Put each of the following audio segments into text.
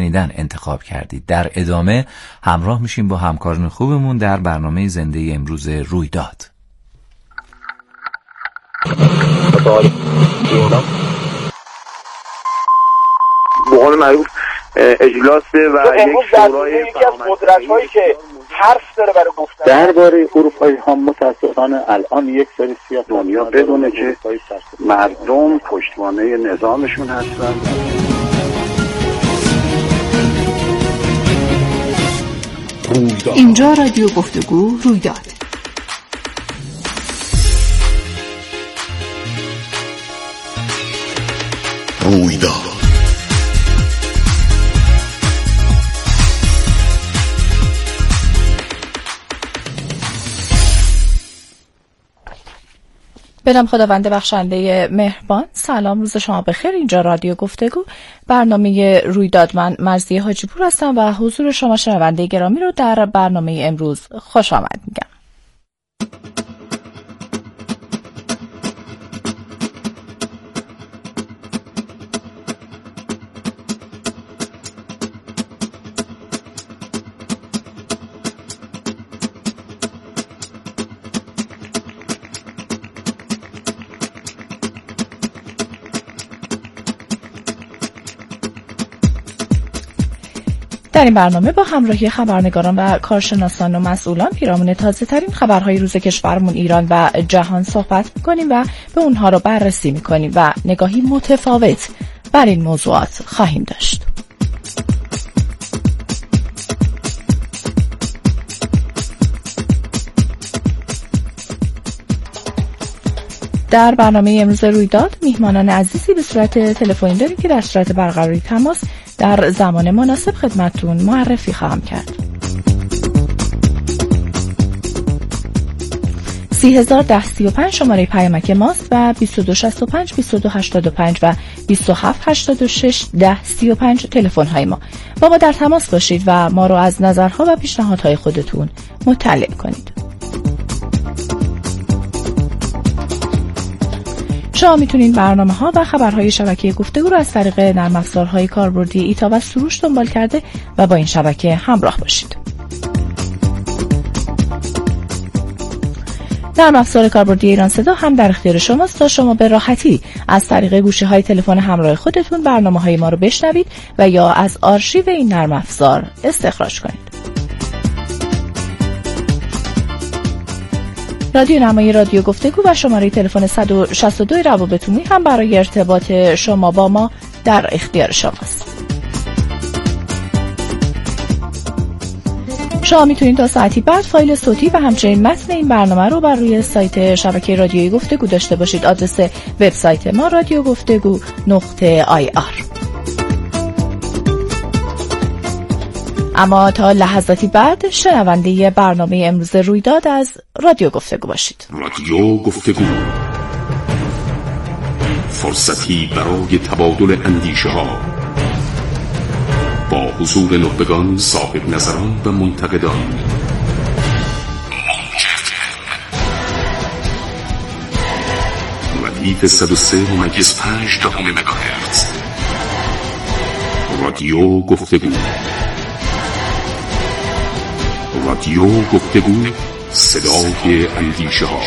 شنیدن انتخاب کردید. در ادامه همراه میشیم با همکاران خوبمون در برنامه زنده امروز رویداد. به قول معروف اجلاسه و یک شورای یکی از قدرت‌هایی که حرف داره برای گفتن درباره اروپایی ها. متاسفانه الان یک سری سیاست دنیا بدونه که مردم پشتوانه نظامشون هستن. اینجا رادیو گفتگو رویداد. به نام خداوند بخشنده مهربان. سلام، روز شما بخیر. اینجا رادیو گفتگو، برنامه رویداد. من مرضیه حاجی پور هستم و حضور شما شنونده گرامی رو در برنامه امروز خوش آمد میگم. در این برنامه با همراهی خبرنگاران و کارشناسان و مسئولان پیرامون تازه ترین خبرهای روز کشورمون ایران و جهان صحبت می‌کنیم و به اونها رو بررسی می‌کنیم و نگاهی متفاوت بر این موضوعات خواهیم داشت. در برنامه امروز رویداد میهمانان عزیزی به صورت تلفنی داریم که در صورت برقراری تماس در زمان مناسب خدمتتون معرفی خواهم کرد. 301035 شماره پیامک ماست و 2265 2285 و 2786 1035 تلفن های ما. با ما در تماس باشید و ما رو از نظرها و پیشنهادهای خودتون مطلع کنید. شما میتونید برنامه‌ها و خبرهای شبکه گفتگو رو از طریق نرم افزارهای کاربردی ایتا و سروش دنبال کرده و با این شبکه همراه باشید. نرم افزار کاربردی ایران صدا هم در اختیار شماست تا شما به راحتی از طریق گوشی‌های تلفن همراه خودتون برنامه‌های ما رو بشنوید و یا از آرشیو این نرم افزار استخراج کنید. رادیو نمایی رادیو گفتگو و شماره تلفن 162 روابط عمومی هم برای ارتباط شما با ما در اختیار شماست. شما میتونید تا ساعتی بعد فایل صوتی و همچنین متن این برنامه رو بر روی سایت شبکه رادیویی گفتگو داشته باشید. آدرس وبسایت ما radiogفتگو.ir. اما تا لحظاتی بعد شنونده برنامه امروز رویداد از رادیو گفتگو باشید. رادیو گفتگو، فرصتی برای تبادل اندیشه ها با حضور نخبگان، صاحب نظران و منتقدان. ردیف 103.5 مگاهرتز. رادیو گفتگو. رادیو گفتگو، صدای اندیشه ها.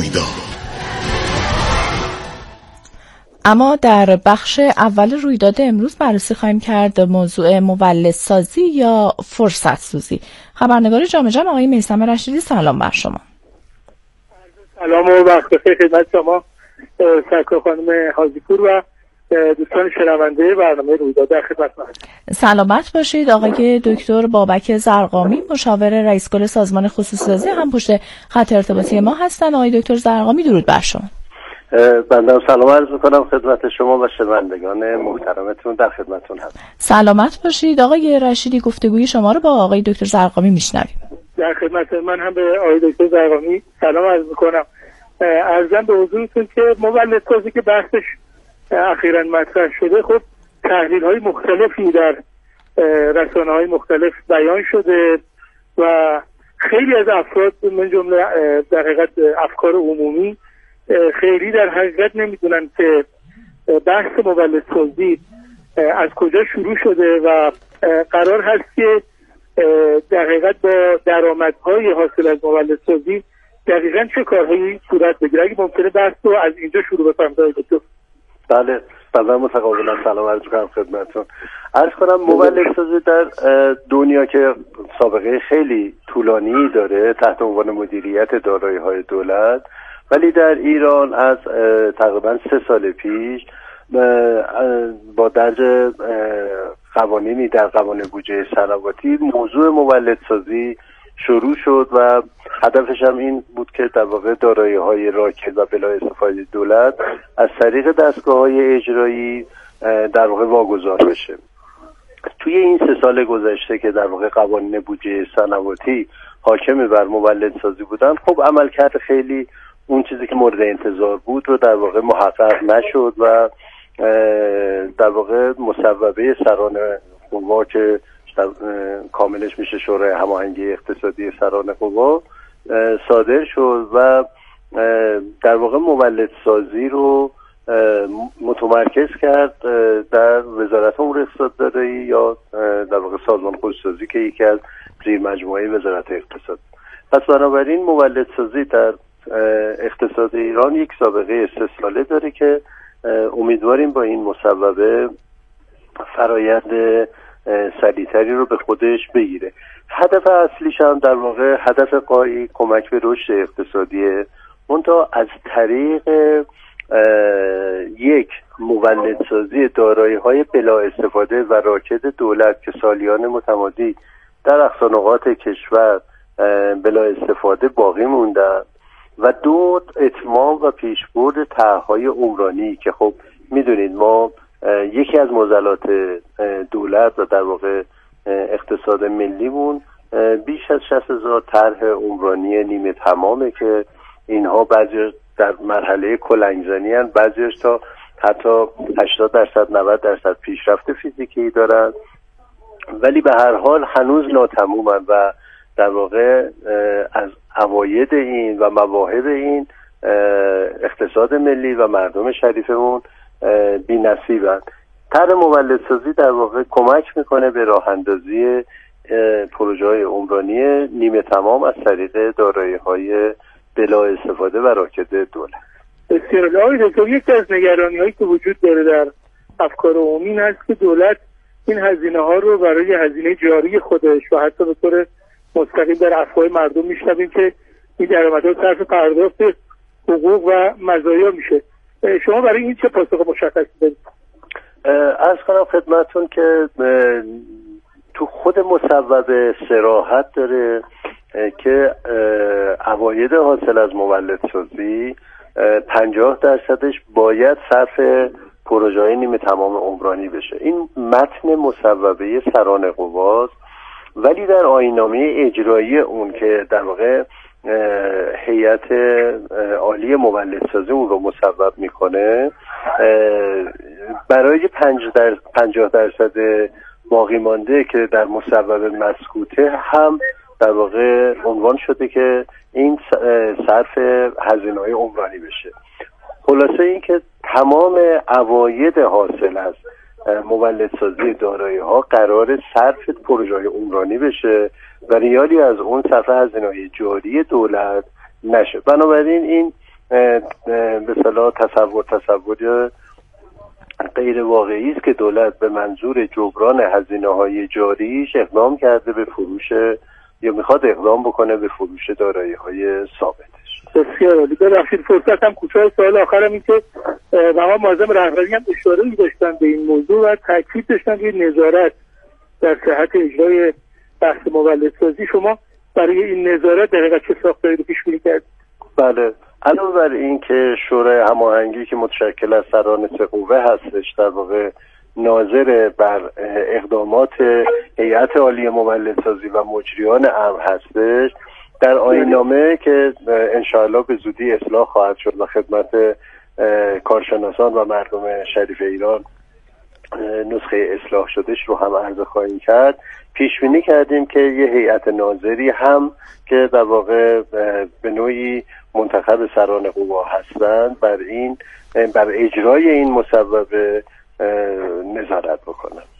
اما در بخش اول رویداد امروز بررسی خواهیم کرد موضوع مولدسازی یا فرصت سوزی. خبرنگار جامع جمع آقای میثم رشیدی، سلام بر شما. سلام و وقت بخیر خدمت شما سرکار خانم حاجی پور و دوستان شنونده برنامه رویداد در خدمتتون هستم. سلامت باشید. آقای دکتر بابک زرقامی، مشاور رئیس کل سازمان خصوصی‌سازی، هم پشت خط ارتباطی ما هستن. آقای دکتر زرقامی، درود بر شما. بنده سلام عرض می‌کنم خدمت شما و شنوندگان محترمتون، در خدمتتون هستم. سلامت باشید. آقای رشیدی، گفتگوی شما رو با آقای دکتر زرقامی میشنویم. در خدمت من هم به آقای دکتر زرقامی سلام عرض می‌کنم. عرضم به حضورتون که مولدسازی که بحثش اخیراً مطرح شده، خب تحلیل‌های مختلفی در رسانه‌های مختلف بیان شده و خیلی از افراد من جمله در حقیقت افکار عمومی خیلی در حقیقت نمیدونن که بحث مولدسازی از کجا شروع شده و قرار هست که در حقیقت با درآمدهای حاصل از مولدسازی دقیقاً چه کارهایی صورت بگیره؟ اگه ممکنه بحث رو از اینجا شروع بفرمایید دکتر. بله، بنده متقابلا سلام عرض می‌کنم خدمتتون. عرض کنم مولدسازی در دنیا که سابقه خیلی طولانی داره تحت عنوان مدیریت دارایی‌های دولت، ولی در ایران از تقریبا 3 سال پیش با درج قوانینی در قوانین بودجه صنعتی موضوع مولدسازی شروع شد و هدفش هم این بود که در واقع دارایی‌های راکد و بلا استفاده دولت از طریق دستگاه‌های اجرایی در واقع واگذار بشه. توی این 3 سال گذشته که در واقع قوانین بودجه صنعتی حاکم بر مولدسازی بودن، خب عملکرد خیلی اون چیزی که مورد انتظار بود رو در واقع محقق نشد و در واقع مصوبه سران قوا که کاملش میشه شورای هماهنگی اقتصادی سران قوا صادر شد و در واقع مولدسازی رو متمرکز کرد در وزارت امور اقتصادداری یا در واقع سازمان خودروسازی که یکی از زیر مجموعه وزارت اقتصاد. پس بنابراین مولدسازی در اقتصاد ایران یک سابقه 3 ساله داره که امیدواریم با این مصوبه فرایند سریعتری رو به خودش بگیره. هدف اصلیش هم در واقع هدف قایی کمک به رشد اقتصادیه، منتها از طریق یک مولدسازی دارایی‌های بلا استفاده و راکد دولت که سالیان متمادی در اقصا نقاط کشور بلا استفاده باقی موندن و 2 اتمام و پیشبرد طرح‌های عمرانی که خب میدونید ما یکی از معضلات دولت و در واقع اقتصاد ملیمون بیش از 60,000 طرح عمرانی نیمه تمامه که اینها بعضی در مرحله کلنگزنی هستند، بعضیش تا حتی 80% 90% پیشرفت فیزیکی دارن، ولی به هر حال هنوز ناتمامن و در واقع از عواید این و مواهب این اقتصاد ملی و مردم شریفمون بی‌نصیبن. طرح مولدسازی در واقع کمک میکنه به راه اندازی پروژه‌های عمرانی نیمه تمام از طریق دارایی‌های بلا استفاده و راکد دولت. بسیار عالی. یکی از نگرانی‌هایی که وجود داره در افکار عمومی این است که دولت این هزینه‌ها رو برای هزینه جاری خودش و حتی به طور مستقیم در افواه مردم میشنویم که این درآمدها صرف پرداخت حقوق و مزایا میشه. شما برای این چه پاسخ مشخصی دارید؟ عرض کنم خدمتتون که تو خود مصوبه صراحت داره که عواید حاصل از مولدسازی 50% باید صرف پروژه‌های نیمه تمام عمرانی بشه. این متن مصوبه سران قواست، ولی در آیین‌نامه اجرایی اون که در واقع هیئت عالی مولدسازی اون رو مصوب میکنه برای 50% باقی مانده که در مصوبه مسکوته هم در واقع عنوان شده که این صرف هزینه‌های عمرانی بشه. خلاصه این که تمام عواید حاصل از مولدسازی دارایی‌ها قرار صرف پروژه‌های عمرانی بشه و ریالی از اون صرف هزینه‌های جاری دولت نشه. بنابراین این به اصطلاح تصور غیر واقعی است که دولت به منظور جبران هزینه‌های جاریش اقدام کرده به فروش یا میخواد اقدام بکنه به فروش دارایی‌های ثابتش. بسیار عالی. ببخشید فرصتم کوتاه. سوال آخرم این که مقام معظم رهبری هم اشاره داشتن به این موضوع و تاکید داشتن که نظارت در صحت اجرای بحث مولدسازی. شما برای این نظارت در حقیقت چه ساختاری رو پیش بینی کردید؟ بله، علاوه بر این که شورای هماهنگی که متشکل از سران 3 قوه هستش در واقع ناظر بر اقدامات هیئت عالی مولدسازی و مجریان امر هستش، در آیین‌نامه که انشاءالله به زودی اصلاح خواهد شد و خدمت کارشناسان و مردم شریف ایران نسخه اصلاح شدهش رو هم عرض خواهیم کرد، پیش بینی کردیم که یه هیئت ناظری هم که در واقع به نوعی منتخب سران قوا هستند بر اجرای این مصوبه نظارت بکنن.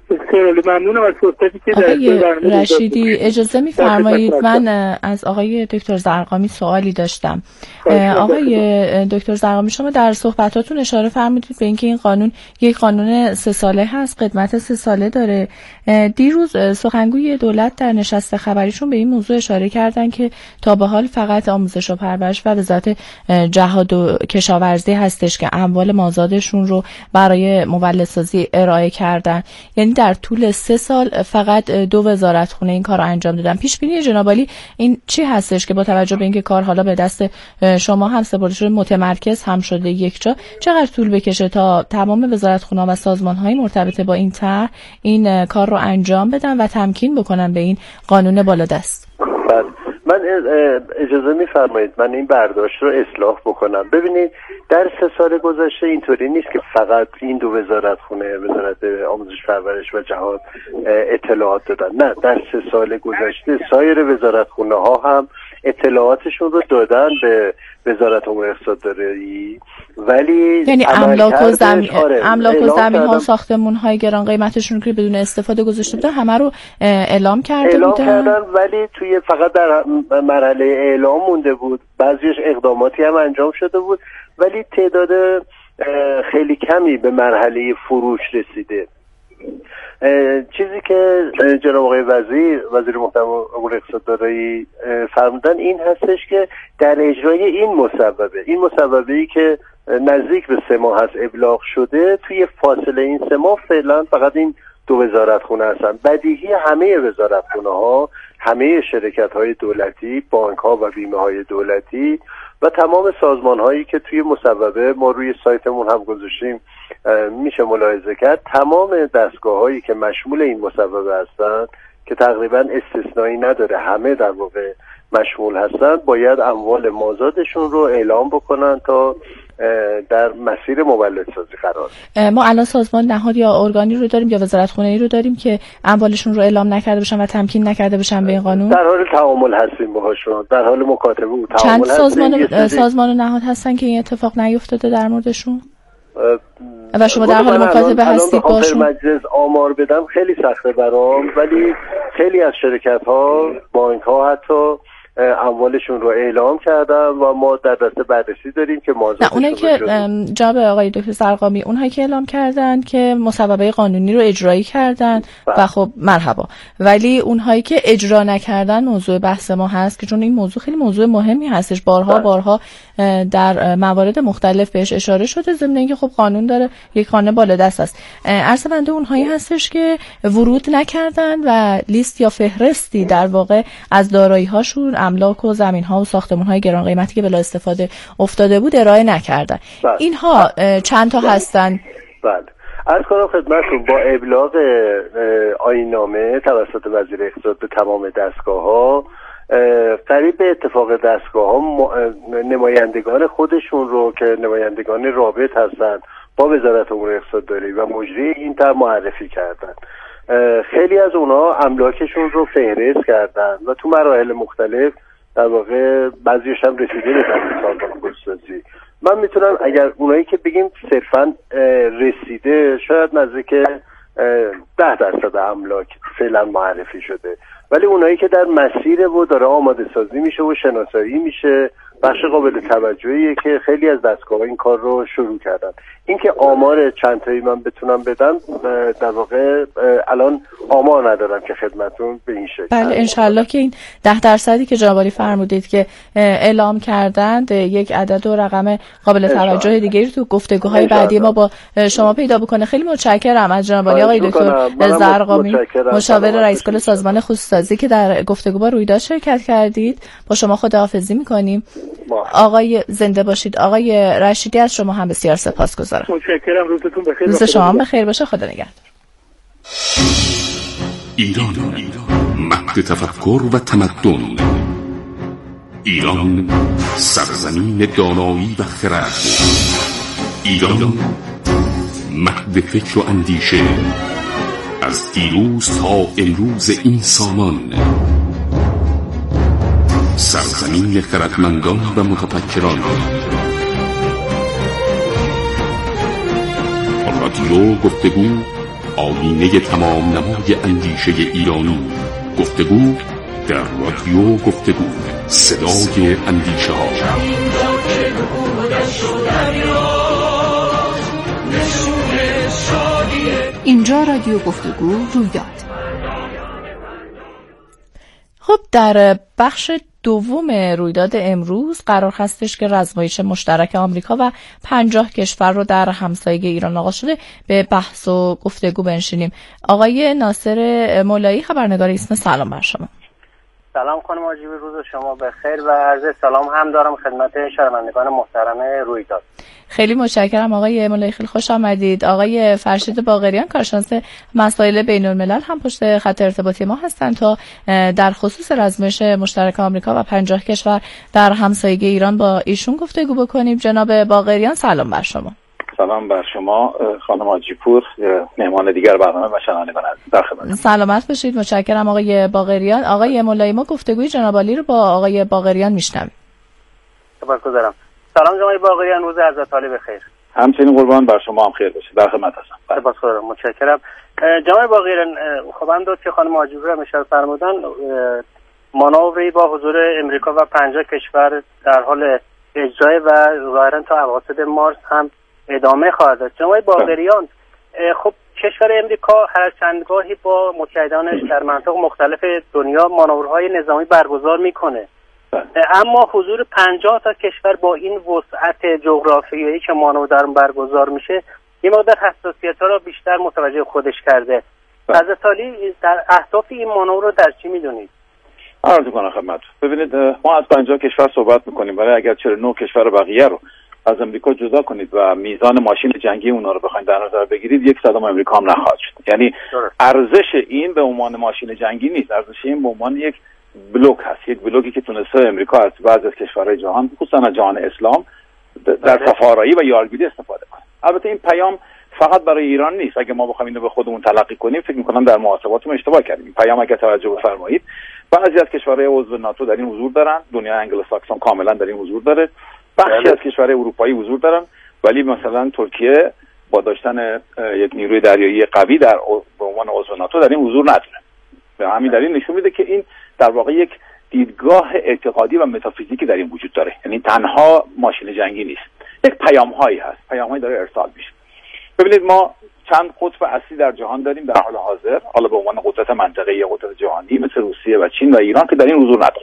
بسیار ممنونم از فرصتی که آقای رشیدی اجازه می‌فرمایید من از آقای دکتر زرقامی سوالی داشتم. آقای دکتر زرقامی شما در صحبتاتون اشاره فرمودید به اینکه این قانون یک قانون 3 ساله هست، خدمت 3 ساله داره. دیروز سخنگوی دولت در نشست خبریشون به این موضوع اشاره کردن که تا به حال فقط آموزش و پرورش و وزارت جهاد و کشاورزی هستش که اموال مازادشون رو برای مولدسازی ارائه کردن. یعنی در طول 3 سال فقط 2 وزارتخونه این کار رو انجام دادن. پیش بینی جناب عالی این چی هستش که با توجه به اینکه کار حالا به دست شما هم سپرده شده، متمرکز هم شده یک جا، چقدر طول بکشه تا تمام وزارتخونه و سازمان‌های مرتبط با این طرح این کار رو انجام بدن و تمکین بکنن به این قانون بالادست؟ من اجازه میفرمایید من این برداشت رو اصلاح بکنم. ببینید در 3 سال گذشته اینطوری نیست که فقط این 2 وزارتخونه، وزارت آموزش پرورش و جهاد اطلاعات دادن. نه، در 3 سال گذشته سایر وزارتخونه ها هم اطلاعاتشون رو دادن به وزارت امور اقتصادی، ولی یعنی املاک و زمین ها، ساختمون های گران قیمتشون که بدون استفاده گذاشته بودن همه رو اعلام کردن، ولی توی فقط در مرحله اعلام مونده بود. بعضیش اقداماتی هم انجام شده بود ولی تعداد خیلی کمی به مرحله فروش رسیده. چیزی که جناب آقای وزیر محترم امور اقتصادی فرمودن این هستش که در اجرای این مصوبه‌ای که نزدیک به 3 ماه هست ابلاغ شده، توی فاصله این 3 ماه فعلا فقط این 2 وزارتخونه هستن. بدیهی همه وزارتخونه ها، همه شرکت های دولتی، بانک ها و بیمه های دولتی و تمام سازمان هایی که توی مصوبه ما روی سایتمون هم گذاشتیم میشه ملاحظه کرد، تمام دستگاه هایی که مشمول این مصوبه هستن که تقریبا استثنایی نداره، همه در واقع مشمول هستن، باید اموال مازادشون رو اعلام بکنن تا در مسیر مولدسازی قرار. ما الان سازمان نهاد یا ارگانی رو داریم یا وزارتخونه‌ای رو داریم که اموالشون رو اعلام نکرده باشن و تمکین نکرده باشن به این قانون؟ در حال تعامل هستیم باهاشون، در حال مکاتبه و چند تعامل سازمان و نهاد هستن که این اتفاق نیفتاده در موردشون؟ و شما در حال مکاتبه هستید باشون؟ مجلس آمار بدم خیلی سخته برام، ولی خیلی از شرکت ها، بانک ها حتی اموالشون رو اعلام کردن و ما در دسته بررسی داریم که مازادشون اونایی که جناب آقای دکتر زرقامی، اونهایی که اعلام کردن که مصوبه قانونی رو اجرایی کردن و خب مرحبا، ولی اونهایی که اجرا نکردن موضوع بحث ما هست، که چون این موضوع خیلی موضوع مهمی هستش، بارها در موارد مختلف بهش اشاره شده، ضمن اینکه خب قانون داره یک قانون بالادست است. عرض بنده اونهایی هستش که ورود نکردن و لیست یا فهرستی در واقع از دارایی هاشون، املاک و زمین ها و ساختمان های گران قیمتی که بلا استفاده افتاده بود ارائه نکردن. اینها چند تا هستن؟ بله، عرض کنم خدمتتون با ابلاغ آیین‌نامه توسط وزیر اقتصاد به تمام دستگاه ها، قریب به اتفاق دستگاه ها نمایندگان خودشون رو که نمایندگان رابط هستن با وزارت امور اقتصادی و مجری این طرح معرفی کردن. خیلی از اونها املاکشون رو فهرست کردن و تو مراحل مختلف در واقع بعضیش هم رسیده به سازمان خودسازی. من میتونم اگر اونایی که بگیم صرفا رسیده، شاید نزدیک 10% املاک فعلا معرفی شده، ولی اونایی که در مسیر و داره آماده سازی میشه و شناسایی میشه، بخش قابل توجهیه که خیلی از دستگاه‌ها این کار رو شروع کردن. اینکه آمار چند تایی من بتونم بدم در واقع الان آمار ندارم که خدمتون به این شکل. بله انشالله که این 10% که جناب عالی فرمودید که اعلام کردند یک عدد و رقم قابل توجه دیگری تو گفتگوهای بعدی ما با شما پیدا بکنه. خیلی متشکرم از جناب عالی آقای دکتر زرقامی، مشاور رئیس کل سازمان خصوصی که در گفتگو با رویداد شرکت کردید. با شما خداحافظی می‌کنیم. آقای زنده باشید. آقای رشیدی از شما هم بسیار سپاسگزارم. متشکرم، روزتون بخیر. روز شما هم بخیر باشه. خدا نگهدار. ایران مهد تفکر و تمدن، ایران سرزمین دانایی و خرد، ایران مهد فکر و اندیشه، از دیروز تا امروز این سامان، سرزمین خردمندان و متفکران، رادیو گفتگو آیینه تمام نمای اندیشه ایرانی. گفتگو در رادیو گفتگو، صدای اندیشه ها. اینجا رادیو گفتگو رویداد. خب در بخش دوم رویداد امروز قرار هستش که رزمایش مشترک آمریکا و 50 کشور رو در همسایگی ایران آغاز شده به بحث و گفتگو بنشینیم. آقای ناصر مولایی، خبرنگار ایسنا، سلام بر شما. سلام خانم آجیبی، روز شما بخیر و عرض سلام هم دارم خدمت شنوندگان محترم رویداد. خیلی متشکرم آقای مولایی، خیلی خوش آمدید. آقای فرشید باقریان، کارشناس مسائل بین الملل، هم پشت خط ارتباطی ما هستند تا در خصوص رزمایش مشترک آمریکا و 50 کشور در همسایگی ایران با ایشون گفتگو بکنیم. جناب باقریان، سلام بر شما. سلام بر شما خانم حاجی‌پور، مهمان دیگر برنامه و شنوندگان در خدمت. سلامت باشید. متشکرم آقای باقریان. آقای مولایی، ما گفتگوی جناب عالی رو با آقای باقریان میشنویم. سپاسگزارم. سلام جناب باقریان، روز حضرت عالی بخیر. همچنین قربان بر شما هم خیر باشه. در خدمت هستم. سپاسگزارم، متشکرم. جناب باقریان، خب هم که خانم حاجی‌پور هم اشاره فرمودن، مانوری با حضور امریکا و 50 کشور در حال اجرای و ظاهرا تا اواسط مارس هم ادامه خواهد داشت. جناب باقریان، خب کشور امریکا هر چندگاهی با متحدانش در مناطق مختلف دنیا مانورهای نظامی برگزار میکنه، اما حضور 50 تا کشور با این وسعت جغرافیایی که مانور در برگزار میشه این مقدار حساسیت‌ها را بیشتر متوجه خودش کرده. حضرت عالی در اهداف این مانور رو در چی میدونید؟ عرض می‌کنم خدمت. ببینید، ما از 50 کشور صحبت میکنیم، ولی اگر 49 کشور بقیه رو از امریکا جدا کنید و میزان ماشین جنگی اونا رو بخواید در نظر بگیرید، 100 امریکا هم نخواهد شد. یعنی ارزش این به عنوان ماشین جنگی نیست، ارزش این به عنوان یک بلوک هست، یک بلوکی که تونسته امریکا از بعضی از کشورهای جهان، خصوصا جهان اسلام، در صفارایی و یارگیری استفاده کنه. البته این پیام فقط برای ایران نیست. اگه ما بخوایم اینو به خودمون تلقی کنیم، فکر می‌کنم در محاسباتمون اشتباه کردیم. این پیام اگه توجه بفرمایید، بعضی از کشورهای عضو ناتو در این حضور دارن، دنیای انگلو ساکسون کاملا در این حضور داره، بخشی از کشورهای اروپایی حضور دارن، ولی مثلا ترکیه با داشتن یک نیروی دریایی قوی به عنوان عضو ناتو در این حضور نداره. به همین دلیل نشون میده که این در واقع یک دیدگاه اعتقادی و متافیزیکی در این وجود داره. یعنی تنها ماشین جنگی نیست، یک پیام‌هایی هست، پیام‌هایی داره ارسال میشه. ببینید، ما چند قطب اصلی در جهان داریم در حال حاضر، حالا به عنوان قدرت منطقه‌ای یا قدرت جهانی، مثل روسیه و چین و ایران که در این حضور نداره.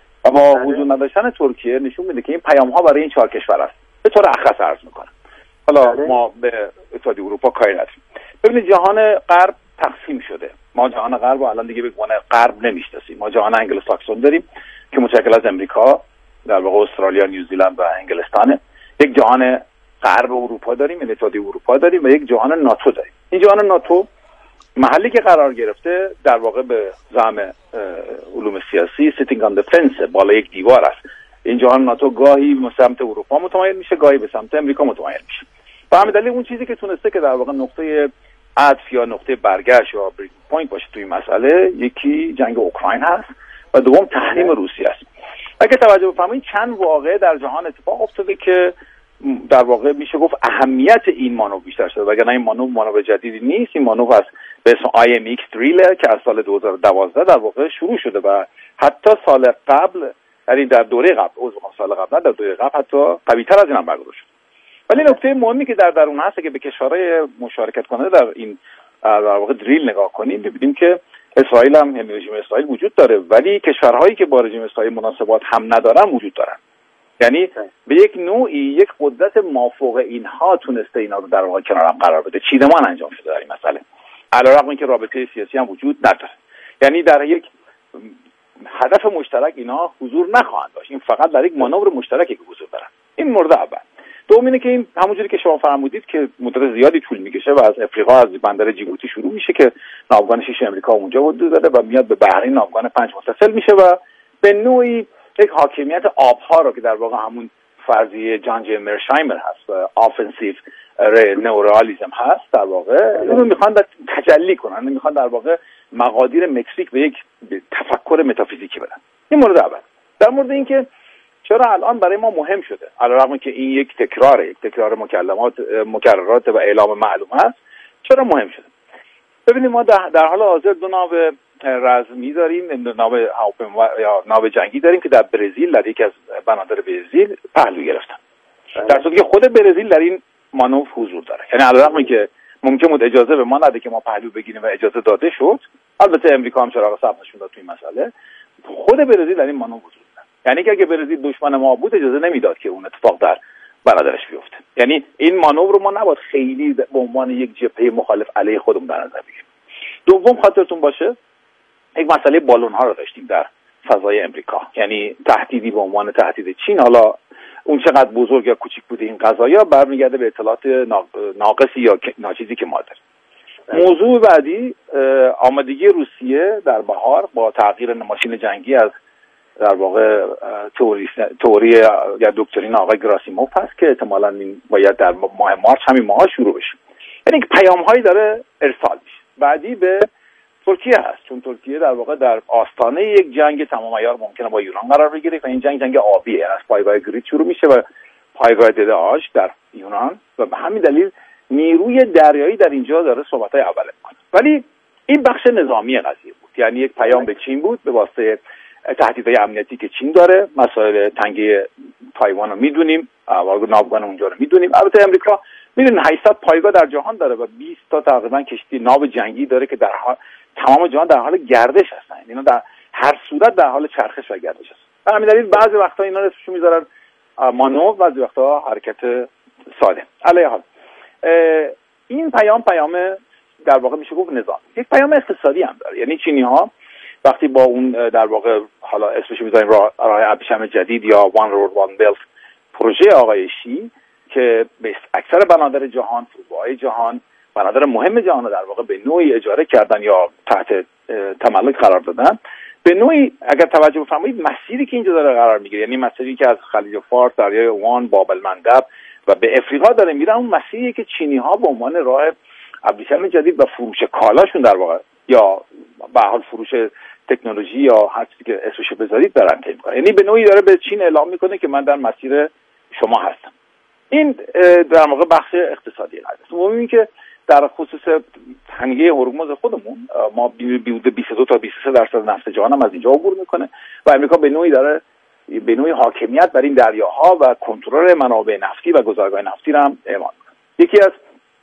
اما حضور نداشتن ترکیه نشون میده که این پیام‌ها برای این 4 کشور است. به طور اخص عرض میکنم. حالا ما به اتحادیه اروپا کاری نداریم. ببینید، جهان غرب تقسیم شده. ما جهان غرب رو الان دیگه به عنوان غرب نمیشناسیم. ما جهان انگلو ساکسون داریم که متشکل از امریکا، در واقع استرالیا، نیوزیلند و انگلستانه. یک جهان غرب اروپا داریم، یعنی اتحادیه اروپا داریم، و یک جهان ناتو داریم. این جهان ناتو محلی که قرار گرفته در واقع به زعم علوم سیاسی سیتینگ آن فنس، بالا یک دیوار است. این جهان ناتو گاهی به سمت اروپا متمایل میشه، گاهی به سمت امریکا متمایل میشه. به همین دلیل اون چیزی که تونسته که در واقع نقطه عطف یا نقطه برگشت یا بریک پوینت باشه توی مسئله، یکی جنگ اوکراین هست و دوم تحریم روسیه است. اگه توجه بفرمایید، چند واقعه در جهان اتفاق افتاده که در واقع میشه گفت اهمیت این مانور بیشتر شده. وگرنه این مانور جدیدی نیست. این مانور از به اسم IMX Driller که از سال 2012 در واقع شروع شده و حتی سال قبل، یعنی در دوره قبل، سال قبل نه، در دوره قبل حتی قوی‌تر از این هم برگزار شد. ولی نکته مهمی که در درون هست که به کشورهای مشارکت کننده در این در واقع دریل نگاه کنیم، ببینیم که اسرائیل هم، یعنی رژیم اسرائیل وجود داره، ولی کشورهایی که با رژیم اسرائیل مناسبات هم ندارن وجود دارن. یعنی به یک نوعی یک قدرت مافوق اینها تونسته اینا رو در واقع کنار هم قرار بده. چیدمان انجام شده در این مسئله، علیرغم اینکه رابطه سیاسی هم وجود نداره. یعنی در یک هدف مشترک اینا حضور نخواهند داشت. این فقط در یک مانور مشترکی که حضور دارن. این مورد اول. دوم اینه که این همونجوری که شما فرمودید که مدت زیادی طول میکشه و از افریقا، از بندر جیبوتی شروع میشه که ناوگان 6 امریکا اونجا وجود داره و میاد به بحرین، ناوگان 5 متصل میشه و به نوعی یک حاکمیت آبها رو که در واقع همون فرضیه جان جی مرشایمر هست و آفنسیو نئورئالیسم هست، در واقع اینو میخوان تجلی کنن، میخوان در واقع مقادیر مکسیک به یک تفکر متافیزیکی بدن. این مورد اول. در مورد اینکه چرا الان برای ما مهم شده، علیرغم که این یک تکرار مکررات و اعلام معلوم هست، چرا مهم شده؟ ببینید ما در حال حاضر دو ناو رزمی داریم، ناو جنگی داریم که در برزیل، در یکی از بنادر برزیل پهلو گرفتن. در صورتی که خود برزیل در این مانور حضور داره. یعنی علیرغم اینکه ممکن بود اجازه به ما نده که ما پهلو بگیریم و اجازه داده شد، البته امریکا هم چراغ سبز نشون داد تو این مسئله، خود برزیل در این مانور حضور داره. یعنی که اگه برزیل دشمن ما بود اجازه نمیداد که اون اتفاق در برادرش بیفته. یعنی این مانور رو ما نباید خیلی به عنوان یک جبهه مخالف علیه خودمون در نظر بگیریم. دوم خاطرتون باشه یک مسئله بالون ها رو داشتیم در فضای امریکا، یعنی تهدیدی به عنوان تهدید چین. حالا اون چقدر بزرگ یا کوچیک بوده این قضایا برمیگرده به اطلاعات ناقصی یا ناچیزی که ما داریم. موضوع بعدی آمادگی روسیه در بهار با تغییر ماشین جنگی از در واقع تئوری یا دکترین آقای گراسیموف هست که احتمالاً این باید در ماه مارس همین ماه شروع بشه. یعنی پیام‌هایی داره ارسال میشه. بعدی به ترکیه هست، چون ترکیه در واقع در آستانه یک جنگ تمام عیار ممکنه با ایران قرار بگیره و این جنگ آبیه، یعنی از پایگاه گریت شروع میشه و پایگاه دداش در یونان و به همین دلیل نیروی دریایی در اینجا داره صحبت‌های اوله میکنه. ولی این بخش نظامی قضیه بود، یعنی یک پیام به چین بود به واسطه تهدیدهای امنیتی که چین داره. مسائل تنگه تایوان رو میدونیم و ناوگان اونجا رو میدونیم. البته امریکا میدونین 800 پایگاه در جهان داره و 20 تا تقریبا کشتی ناو جنگی داره که در تمام جهان در حال گردش هستن. اینا در هر صورت در حال چرخش و گردش هستن. به همین دلیل بعضی وقتا اینا رو اسمشو میذارن مانور، بعضی وقتا حرکت ساده. علیه حال این پیام در واقع میشه گفت نظامی. یک پیام اقتصادی هم داره. یعنی چینی‌ها وقتی با اون در واقع حالا اسمش میذاریم راه ابریشم جدید یا وان رود وان بلت پروژه آقای شی که به اکثر بنادر جهان، فروشگاه‌های جهان، بنادر مهم جهان رو در واقع به نوعی اجاره کردن یا تحت تملک قرار دادن، به نوعی اگر توجه بفرمایید مسیری که اینجا داره قرار میگیره، یعنی مسیری که از خلیج فارس، دریای عمان، باب المندب و به افریقا داره میره، اون مسیری که چینی‌ها به عنوان راه ابریشم جدید و فروش کالاشون در واقع یا به هر حال فروش تکنولوژی یا هر چیزی که اسمش بذارید دارن طی می‌کنن. یعنی به نوعی داره به چین اعلام میکنه که من در مسیر شما هستم. این در واقع بخش اقتصادی قضیه است. مهمه که در خصوص تنگه هرمز خودمون ما بیوده 22 تا 23% نفت جهان هم از اینجا عبور میکنه و امریکا به نوعی داره به نوعی حاکمیت بر این دریاها و کنترل منابع نفتی و گذرگاه نفتی را هم اعمال میکنه. یکی از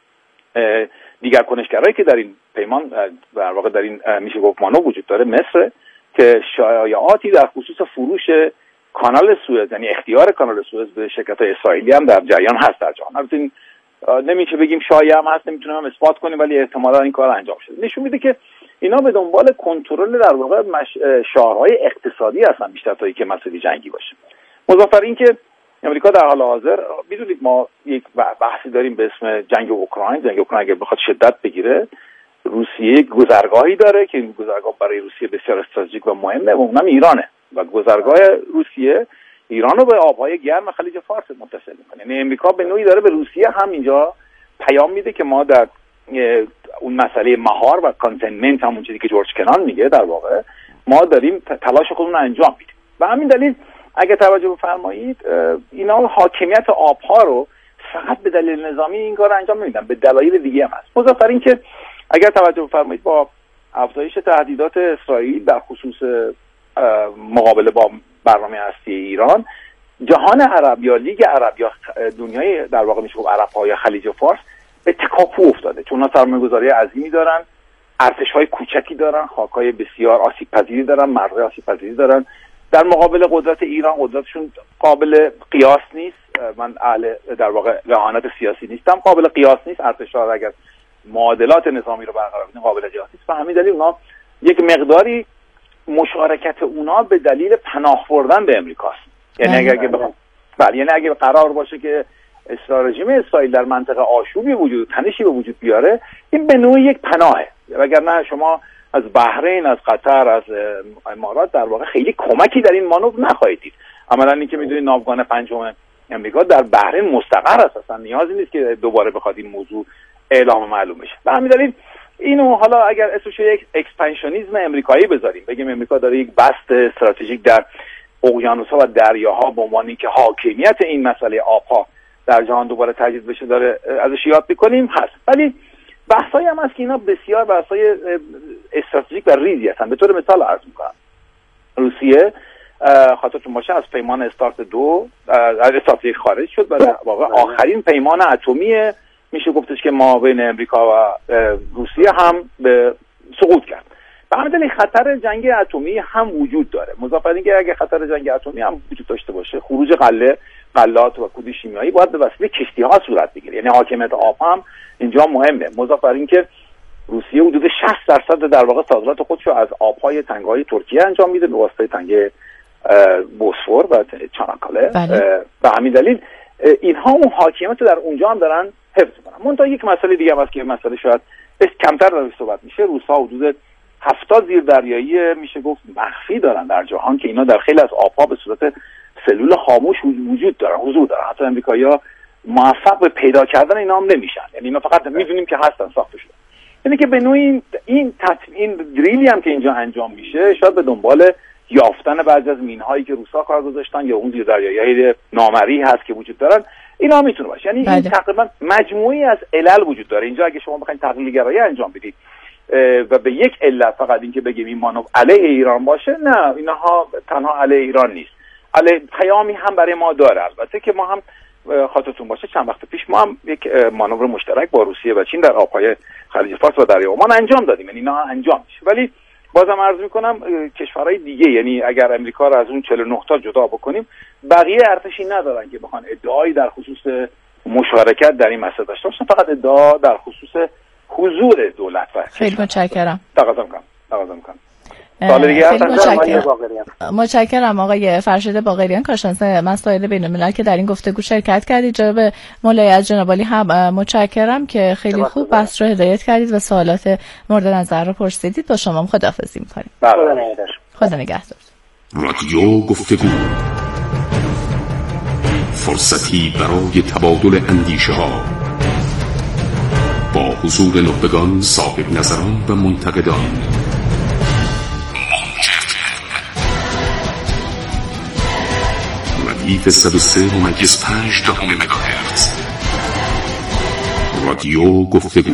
دیگر کنشگرایی که در این پیمان در واقع در این میشه گفت مانو وجود داره مصر که شایعاتی در خصوص فروش کانال سوئز، یعنی اختیار کانال سوئز به شرکت‌های اسرائیلی هم در جریان هست در جهان. البته این نمیشه بگیم شایعه هم هست، نمیتونیم هم اثبات کنیم، ولی احتمالاً این کار انجام شده. نشون میده که اینا به دنبال کنترل در واقع شاهرهای اقتصادی هستن بیشتر تا اینکه مسئله جنگی باشه. مضاف بر این که امریکا در حال حاضر میدونید ما یک بحثی داریم به اسم جنگ اوکراین. جنگ اوکراین اگه بخواد شدت بگیره، روسیه گذرگاهی داره که این گذرگاه برای روسیه بسیار استراتژیک و مهمه و اونم ایرانه و گذرگاه روسیه ایران رو به آبهای گرم خلیج فارس متصل میکنه. یعنی امریکا به نوعی داره به روسیه هم اینجا پیام میده که ما در اون مسئله مهار و کانتینمنت، همون چیزی که جورج کنان میگه، در واقع ما داریم تلاش خودمون رو انجام میدیم. و همین دلیل اگه توجه بفرمایید اینا حاکمیت آبها رو فقط به دلیل نظامی این کار انجام نمیدن، به دلایل دیگه هم هست. مضاف بر این که اگر توجه بفرمایید با افزایش تهدیدات اسرائیل در خصوص مقابله با برنامه هستی ایران، جهان عرب یا لیگ عرب یا دنیای در واقع میشه گفت عرب‌های خلیج فارس به تکاپو افتاده، چون اونا سرمایه‌گذاری عظیمی دارن، ارتش‌های کوچکی دارن، خاک‌های بسیار آسیب‌پذیری دارن، مرزهای آسیب‌پذیری دارن. در مقابل قدرت ایران قدرتشون قابل قیاس نیست. من اهل در واقع ذهانت سیاسی نیستم، قابل قیاس نیست. ارتش‌ها اگر معادلات نظامی رو برقرار کنن قابل قیاس نیست. به همین دلیل اونا یک مقداری مشارکت اونا به دلیل پناه بردن به امریکاست. یعنی اگه بخوام یعنی اگه قرار باشه که رژیم اسرائیل در منطقه آشوبی وجود تنشی به وجود بیاره، این به نوعی یک پناهه. وگرنه شما از بحرین، از قطر، از امارات در واقع خیلی کمکی در این مانور نخواهید دید. عملاً اینکه میدونید ناوگان پنجم امریکا در بحرین مستقر است، اصلا نیازی نیست که دوباره بخواد این موضوع اعلام معلوم بشه. به همین دلیل اینو حالا اگر اسمش یک اکسپنشنیسم امریکایی بذاریم، بگیم امریکا داره یک بست استراتژیک در اقیانوس‌ها و دریاها به عنوان اینکه حاکمیت این مسئله آبها در جهان دوباره تجدید بشه داره ازش یاد می‌کنیم هست. ولی بحثایی هم هست که اینا بسیار بحثای استراتژیک و ریزی هستن. به طور مثال عرض میکنم روسیه خاطرتون باشه از پیمان استارت 2 از استارت 1 خارج شد و در واقع آخرین پیمان اتمی میشه گفتش که ما بین امریکا و روسیه هم به سقوط کرد. به همین دلیل خطر جنگ اتمی هم وجود داره. مضاف بر اینکه اگه خطر جنگ اتمی هم وجود داشته باشه، خروج غلات و کود شیمیایی باید به وسیله کشتی‌ها صورت بگیره، یعنی حاکمیت آب هم اینجا مهمه. مضاف بر اینکه روسیه حدود 60% در واقع صادرات خودشو از آبهای تنگه‌های ترکیه انجام میده به واسطه تنگه بوسفور و چاناکاله. به همین دلیل اینها اون حاکمیت در اونجا هم دارن حفظ می‌کنن. منتها یک مسئله دیگه هم هست که مسئله شاید کمتر در صحبت میشه. روس‌ها حدود 70 زیردریایی میشه گفت مخفی دارن در جهان که اینا در خیلی از آب‌ها به صورت سلول خاموش وجود دارن، حضور دارن. حتی امریکایی‌ها موفق به پیدا کردن اینا هم نمیشن، یعنی اینا فقط میدونیم که هستن، ساخته شدن. یعنی که به نوعی این دریلی هم که اینجا انجام میشه شاید به دنبال یافتن بعضی از مین‌هایی که روس‌ها کار گذاشتن یا اون زیردریایی نامری هست که وجود دارن، اینا هم میتونه باشه. یعنی این تقریبا مجموعی از علل وجود داره اینجا. اگه شما بخواید تقلیل‌گرایی انجام بدید و به یک علت فقط این که بگیم این مانور علیه ایران باشه، نه، اینها تنها علیه ایران نیست، علیه پیامی هم برای ما داره. البته که ما هم خاطرتون باشه چند وقت پیش ما هم یک مانور مشترک با روسیه و چین در آبهای خلیج فارس و دریای عمان انجام دادیم، یعنی اینا انجام میشه. ولی بازم عرض میکنم کشورهای دیگه، یعنی اگر امریکا رو از اون 49 تا جدا بکنیم، بقیه ارتشی ندارن که بخوان ادعایی در خصوص مشارکت در این مسئله داشته باشن، فقط ادعا در خصوص حضور دولت و خیلی متشکرم. تقاضا میکنم. متشکرم آقای فرشید باقریان، کارشناس مسائل بین‌الملل که در این گفتگو شرکت کردید. جناب مولایی از جناب عالی هم متشکرم که خیلی خوب بحث رو هدایت کردید و سوالات مورد نظر رو پرسیدید. با شما هم خداحافظی می‌کنیم. خدا نگهدار. رادیو گفتگو، فرصتی برای تبادل اندیشه‌ها با حضور نخبگان، صاحب نظران و منتقدان. ردیف 103.5 مگاهرتز. رادیو گفتگو.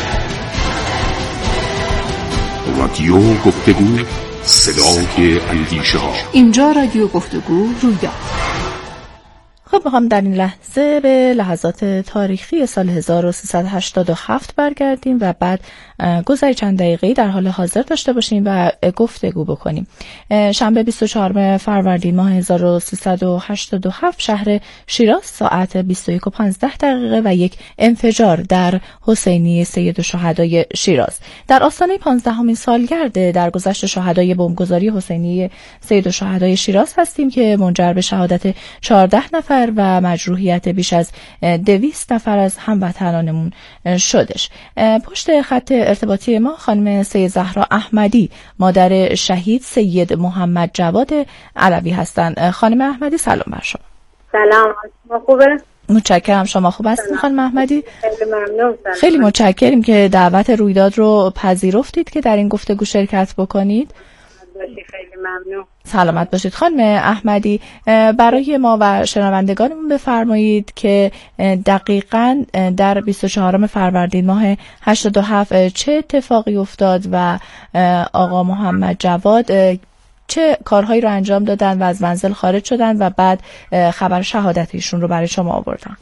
رادیو گفتگو، صدای اندیشه ها. اینجا رادیو گفتگو رویا. خب میخوام در این لحظه به لحظات تاریخی سال 1387 برگردیم و بعد گذر چند دقیقه‌ای در حال حاضر داشته باشیم و گفتگو بکنیم. شنبه 24 فروردین ماه 1387 شهر شیراز ساعت 21:15 و یک انفجار در حسینی سید الشهدای شیراز در آستانه 15مین سالگرد درگذشت شهدای بمبگذاری حسینی سید الشهدای شیراز هستیم که منجر به شهادت 14 نفر و مجروحیت بیش از 200 نفر از هموطنانمون شدش. پشت خط ارتباطی ما خانم سید زهرا احمدی، مادر شهید سید محمد جواد علوی هستند. خانم احمدی سلام بر شما. سلام، خوبه؟ متشکرم. شما خوب هستین خانم احمدی؟ خیلی ممنون. خیلی متشکریم که دعوت رویداد رو پذیرفتید که در این گفتگو شرکت بکنید. خیلی ممنون. سلامت باشید. خانم احمدی، برای ما و شنوندگانمون بفرمایید که دقیقاً در 24 فروردین ماه 87 چه اتفاقی افتاد و آقا محمد جواد چه کارهایی رو انجام دادن و از منزل خارج شدن و بعد خبر شهادت ایشون رو برای شما آوردن.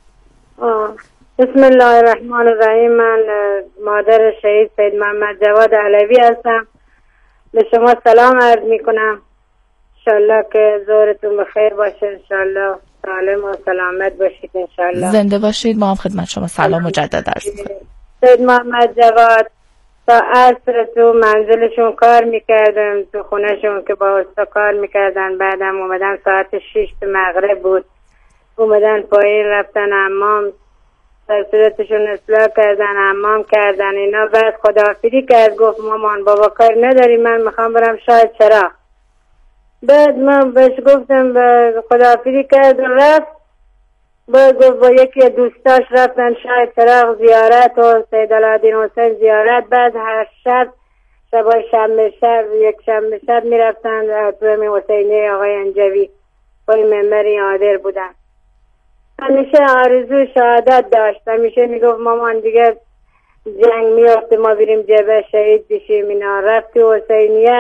بسم الله الرحمن الرحیم. من مادر شهید سید محمد جواد علوی هستم. به شما سلام عرض می کنم. انشالله که ظهرتون بخیر باشه، انشالله سالم و سلامت باشید، انشالله زنده باشید. ما هم خدمت شما سلام مجدد عرض می‌کنیم. سید محمد جواد تا عصر تو منزلشون کار میکردن، تو خونهشون که با استا کار میکردن. بعدم اومدن ساعت 6 مغرب بود، اومدن پایین رفتن حمام، در صورتشون اصلاح کردن، حمام کردن اینا. بعد خداحافظی کرد، گفت مامان بابا کار نداری، من میخوام برم شاید چرا. بعد من بهش گفتم خداحافظی کرد و رفت. بعد گفت با یکی دوستاش رفتن شاید چراغ زیارت و سید العادین حسین زیارت. بعد هر شبای شنبه شب یک شنبه شب میرفتن تو همین حسینی آقای انجوی پای منبر عادر بودن. همیشه آرزو شهادت داشت، همیشه میگفت مامان دیگه جنگ میافته ما بریم جبهه شهید بشیم، اینا رفتی حسینیه